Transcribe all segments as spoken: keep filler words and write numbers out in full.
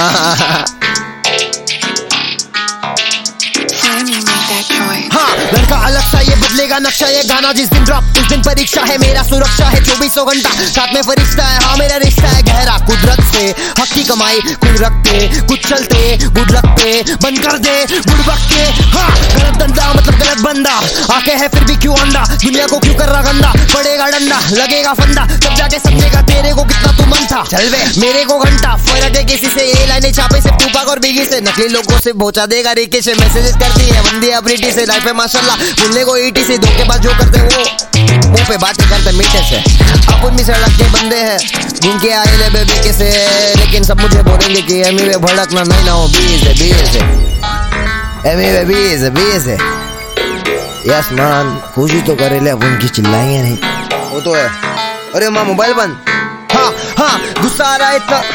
हाँ, लड़का अलग सा ये बदलेगा नक्शा, ये गाना जिस दिन ड्रॉप उस दिन परीक्षा है, मेरा सुरक्षा है चौबीसों घंटा साथ में फरिश्ता है। हाँ, मेरा रिश्ता है गहरा कुदरत से, हक की कमाई कुछ रखते कुछ चलते गुड रखते बंद कर दे गुड वक्त के। हाँ, गलत धंधा मतलब गलत बंदा, आके है फिर भी क्यों अंडा, दुनिया को क्यों कर रहा गंदा, पड़ेगा डंडा लगेगा फंदा, तब जाके समझेगा तेरे को कितना तू मन था। चल वे मेरे को घंटा फर्क है किसी से, ये लाइनें छापे से टूपाक और बिगी से, नकली लोगों से पहुंचा देगा रेके से, मैसेजेस करती है बंदी अपनी टी से, लाइफ में माशाल्लाह बोलने को ईटी से, धोखेबाज जो करते वो मुंह पे बातें करते मीठे से। अपन भी सड़क के बंदे हैं घूम के आए ले बेबी के से, लेकिन सब मुझे बोलेंगे कि एमी में भड़कना नहीं ना हो, बीस है बीस है एमी में बीस है बीस है। यस मान खुशी तो करे ले, अपन की चिल्लाएंगे नहीं, वो तो है। अरे माँ मोबाइल बंद। हाँ हाँ गुस्सा आ रहा है इतना।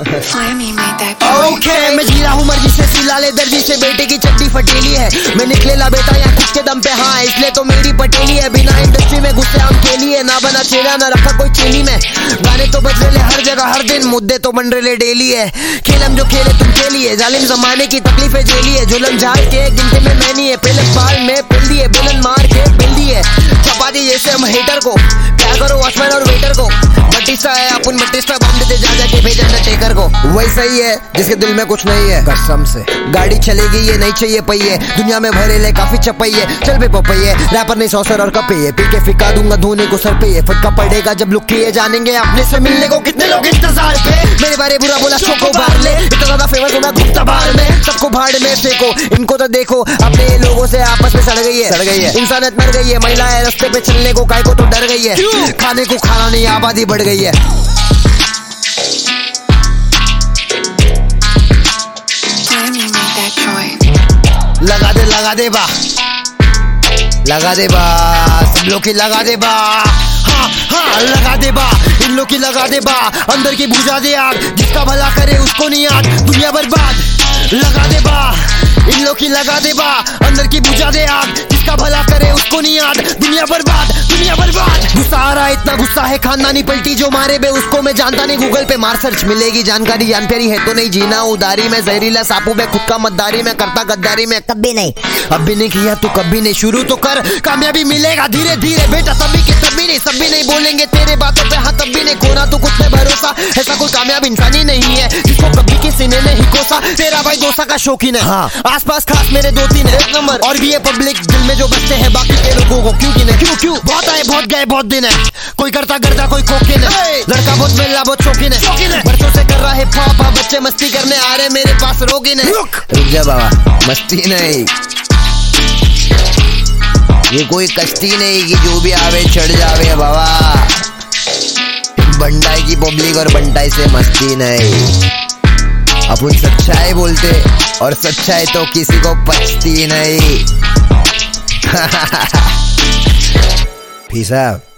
ओके मैं जी रहा हूँ मर्जी से, सिला ले दर्जी से, बेटे की चड्डी फटेली है, मैं निकले ला बेटा यहाँ खुद के दम पे, हाँ इसलिए तो मेरी पटेली है। बिना इंडस्ट्री में घुसे हम खेली है, ना बना चेहरा ना रखा कोई चेली में, गाने तो बज रहे हर जगह हर दिन, मुद्दे तो बन रहे डेली है। खेल हम जो खेले तुम खेलिए, जालिम जमाने की तकलीफें झेली है, जुलम झाड़ के गिनते में मैनी है, पहले बाल में पिल दिए बुलंद मार के पिल दिए चपाती जैसे हम हेटर को, क्या करो वॉचमैन और वेटर को, बटिस्टा है अपन बटिस्टा बम देते जा जाके भेजा न टेकर को, वही सही है जिसके दिल में कुछ नहीं है कसम से। गाड़ी चलेगी ये नहीं चाहिए पहिए, दुनिया में भरे ले काफी चपैये, चल बे पपैये रैपर नहीं सौसर और कपैये, पी के फिका दूंगा धोने को सर पे, ये फटका पड़ेगा जब लुक किए जानेंगे अपने से मिलने को कितने लोग इंतजार पे, मेरे बारे बुरा बोला शो को बाहर ले, इतना ज्यादा फेमस होना घुसता बाहर में, सबको भाड़ में फेंको, इनको तो देखो अपने लोगों से आपस में सड़ गई है सड़ गई है इंसानियत मर गई है, महिलाएं रास्ते पे चलने को काय को तो डर गई है, खाने को खाना नहीं आबादी बढ़ गई है। लगा दे लगा दे बा लगा दे बा सब लोग की लगा दे बा, हाँ हाँ लगा दे बा इन लोग की लगा दे बा, अंदर की बुझा दे आग, जिसका भला करे उसको नहीं याद दुनिया बर्बाद, लगा दे बा इन लोग की लगा दे बा, अंदर की बुझा दे आग, जिसका भला करे उसको नहीं याद दुनिया बर्बाद दुनिया बर्बाद। गुस्सा आ रहा है इतना गुस्सा है खानदानी पलटी जो मारे बे उसको मैं जानता नहीं, गूगल पे मार सर्च मिलेगी जानकारी, जान प्यारी है तो नहीं जीना उदारी में, जहरीला सापू में खुद का मद्दारी में, करता गद्दारी में कभी नहीं, अब भी नहीं किया तो कभी नहीं, शुरू तो कर कामयाबी मिलेगा धीरे धीरे बेटा, तभी के तभी नहीं, सब भी नहीं बोलेंगे तेरे बातों पे हाँ तब भी नहीं, खोना तो कुछ में भरोसा, ऐसा कोई कामयाब इंसान ही नहीं है जिसको कभी के सीने में ही कोसा, तेरा भाई दोसा का शौकीन है, हाँ आसपास खास मेरे दो तीन है एक नंबर, और भी ये पब्लिक दिल में जो बचते हैं बाकी के लोगों को क्यों गिने, क्यों क्यों बहुत आए बहुत गए बहुत दिन है, कोई करता करता कोई कोकिन है, लड़का बहुत मिला बहुत शौकीन है, बरसों से कर रहा है पापा, बच्चे मस्ती करने आ रहे मेरे पास रोगिन है, रुक जा बाबा मस्ती नहीं, ये कोई कश्ती नहीं कि जो भी आवे चढ़ जावे बाबा, बंडाई की पब्लिक और बंटाई से मस्ती नहीं, अपन सच्चाई बोलते और सच्चाई तो किसी को पचती नहीं। Peace out.